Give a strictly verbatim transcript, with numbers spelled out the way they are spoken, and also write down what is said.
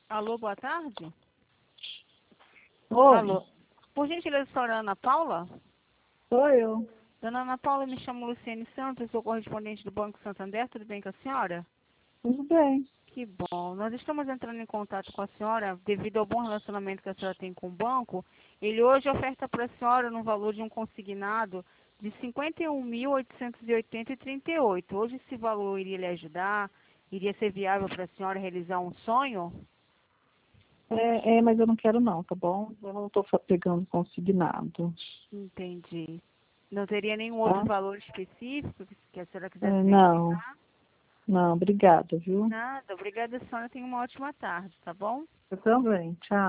Alô, boa tarde. Oi, Alô. Por gentileza, senhora Ana Paula? sou eu. Dona Ana Paula, me chamo Luciene Santos, eu sou correspondente do Banco Santander, tudo bem com a senhora? Tudo bem. Que bom. Nós estamos entrando em contato com a senhora devido ao bom relacionamento que a senhora tem com o banco. Ele hoje oferta para a senhora no valor de um consignado de cinquenta e um mil oitocentos e oitenta e trinta e oito. Hoje esse valor iria lhe ajudar? Iria ser viável para a senhora realizar um sonho? É, é, mas eu não quero não, tá bom? Eu não estou pegando consignado, Entendi. Não teria nenhum outro tá? valor específico que que a senhora quisesse É, não, verificar? não, obrigada, viu? Nada. Obrigada, senhora. Tenha uma ótima tarde, tá bom? Eu também, tchau.